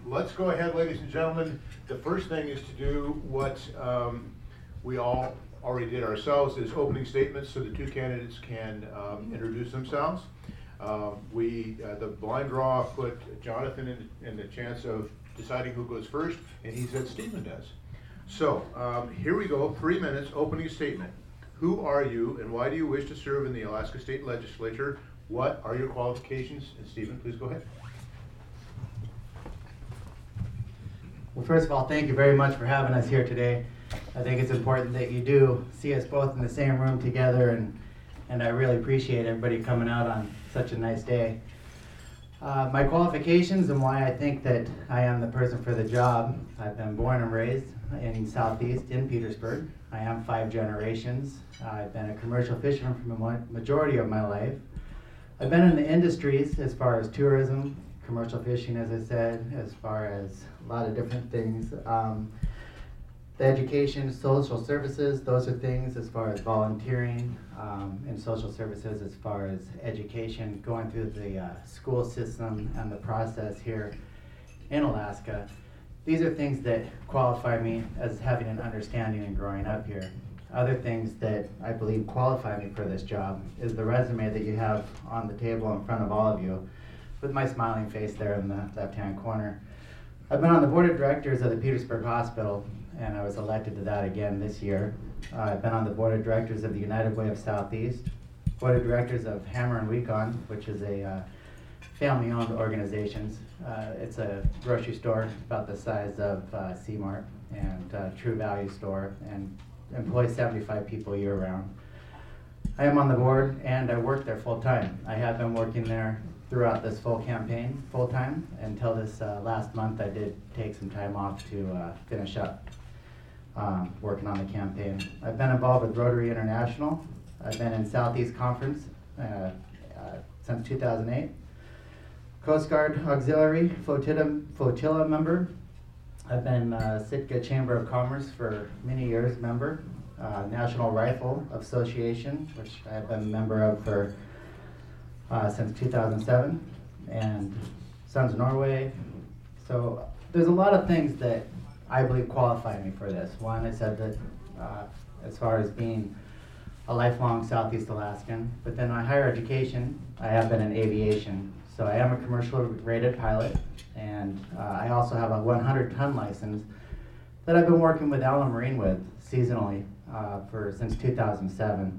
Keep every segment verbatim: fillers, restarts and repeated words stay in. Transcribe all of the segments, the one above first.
let's go ahead, ladies and gentlemen. The first thing is to do what um, we all already did ourselves, is opening statements so the two candidates can um, introduce themselves. Uh, we, uh, the blind draw put Jonathan in, in the chance of deciding who goes first, and he said Stephen does. So um, here we go, three minutes, opening statement. Who are you and why do you wish to serve in the Alaska State Legislature? What are your qualifications? And Stephen, please go ahead. Well, first of all, thank you very much for having us here today. I think it's important that you do see us both in the same room together, and, and I really appreciate everybody coming out on such a nice day. Uh, my qualifications and why I think that I am the person for the job. I've been born and raised in Southeast, in Petersburg. I am five generations. I've been a commercial fisherman for the majority of my life. I've been in the industries as far as tourism, commercial fishing, as I said, as far as a lot of different things. Um, the education, social services, those are things as far as volunteering, um, and social services as far as education, going through the uh, school system and the process here in Alaska. These are things that qualify me as having an understanding and growing up here. Other things that I believe qualify me for this job is the resume that you have on the table in front of all of you, with my smiling face there in the left-hand corner. I've been on the board of directors of the Petersburg Hospital, and I was elected to that again this year. Uh, I've been on the board of directors of the United Way of Southeast, board of directors of Hammer and Weekon, which is a uh, family-owned organization. Uh, it's a grocery store about the size of uh, C-Mart and uh, True Value store, and employs seventy-five people year-round. I am on the board, and I work there full-time. I have been working there throughout this full campaign, full-time, until this uh, last month. I did take some time off to uh, finish up um, working on the campaign. I've been involved with Rotary International. I've been in Southeast Conference uh, uh, since two thousand eight. Coast Guard Auxiliary Flotilla, Flotilla member. I've been uh, Sitka Chamber of Commerce for many years member. Uh, National Rifle Association, which I've been a member of for uh, since two thousand seven, and Sons of Norway. So there's a lot of things that I believe qualify me for this. One, I said that uh, as far as being a lifelong Southeast Alaskan, but then my higher education, I have been in aviation. So I am a commercial rated pilot, and uh, I also have a one hundred ton license that I've been working with Allen Marine with seasonally uh, for since two thousand seven.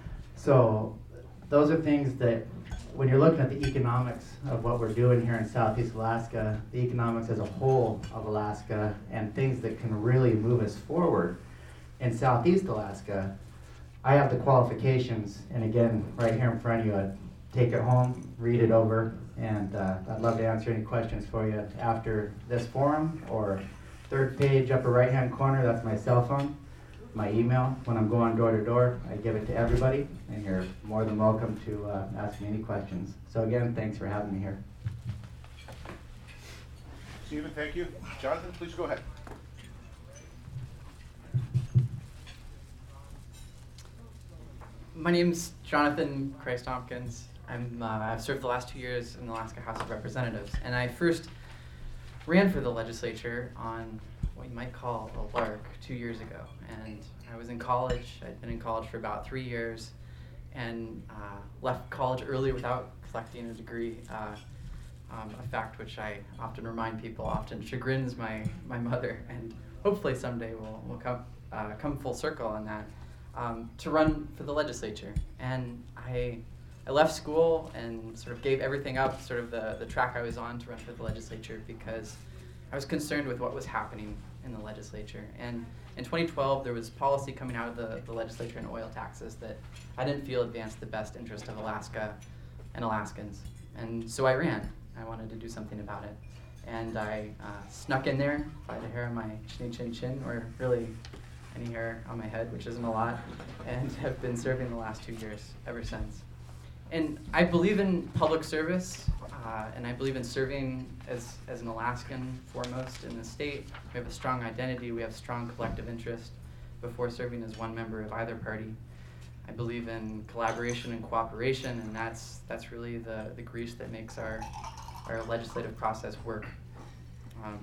So those are things that when you're looking at the economics of what we're doing here in Southeast Alaska, the economics as a whole of Alaska, and things that can really move us forward in Southeast Alaska, I have the qualifications, and again, right here in front of you, I'd take it home, read it over, and uh, I'd love to answer any questions for you after this forum, or third page, upper right-hand corner, that's my cell phone, my email. When I'm going door to door, I give it to everybody, and you're more than welcome to uh, ask me any questions. So again, thanks for having me here. Stephen, thank you. Jonathan, please go ahead. My name's Jonathan Christ Tompkins. I'm, uh, I've served the last two years in the Alaska House of Representatives, and I first ran for the legislature on what you might call a lark two years ago. And I was in college. I'd been in college for about three years and uh, left college early without collecting a degree, uh, um, a fact which I often remind people often chagrins my, my mother, and hopefully someday we'll, we'll come, uh, come full circle on that, um, to run for the legislature. And I I left school and sort of gave everything up, sort of the, the track I was on to run for the legislature, because I was concerned with what was happening in the legislature. And in twenty twelve, there was policy coming out of the, the legislature in oil taxes that I didn't feel advanced the best interest of Alaska and Alaskans. And so I ran. I wanted to do something about it. And I uh, snuck in there, if I had a hair on my chin chin chin, or really any hair on my head, which isn't a lot, and have been serving the last two years ever since. And I believe in public service, uh, and I believe in serving as, as an Alaskan foremost in the state. We have a strong identity, we have strong collective interest before serving as one member of either party. I believe in collaboration and cooperation, and that's that's really the, the grease that makes our, our legislative process work. Um,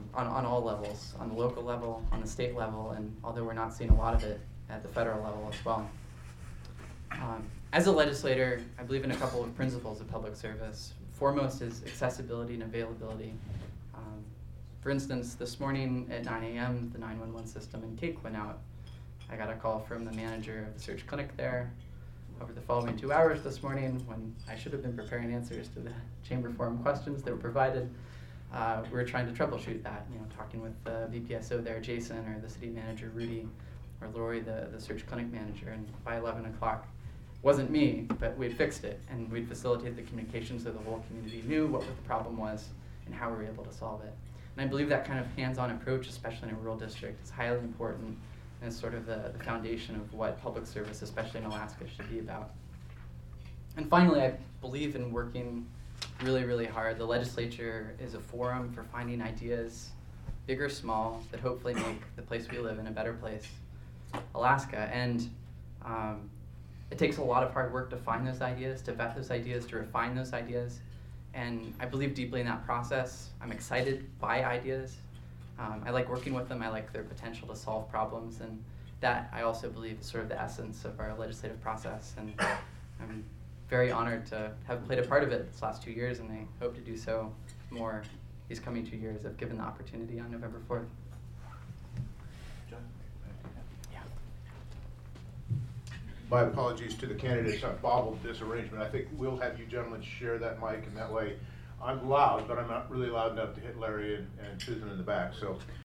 on, on all levels, on the local level, on the state level, and although we're not seeing a lot of it at the federal level as well. Um, as a legislator, I believe in a couple of principles of public service. Foremost is accessibility and availability. Um, for instance, this morning at nine A M, the nine one one system in Cake went out. I got a call from the manager of the search clinic there over the following two hours this morning when I should have been preparing answers to the chamber forum questions that were provided. Uh, we were trying to troubleshoot that, you know, talking with the V P S O there, Jason, or the city manager, Rudy, or Lori, the, the search clinic manager, and by eleven o'clock, wasn't me, but we'd fixed it, and we'd facilitated the communication so the whole community knew what the problem was and how we were able to solve it. And I believe that kind of hands-on approach, especially in a rural district, is highly important and is sort of the, the foundation of what public service, especially in Alaska, should be about. And finally, I believe in working really, really hard. The legislature is a forum for finding ideas, big or small, that hopefully make the place we live in a better place, Alaska. And um, it takes a lot of hard work to find those ideas, to vet those ideas, to refine those ideas. And I believe deeply in that process. I'm excited by ideas. Um, I like working with them. I like their potential to solve problems. And that, I also believe, is sort of the essence of our legislative process. And I'm very honored to have played a part of it this last two years, and I hope to do so more these coming two years if given the opportunity on November fourth. John? Yeah. My apologies to the candidates. I've bobbled this arrangement. I think we'll have you gentlemen share that mic, and that way I'm loud, but I'm not really loud enough to hit Larry and, and Susan in the back. So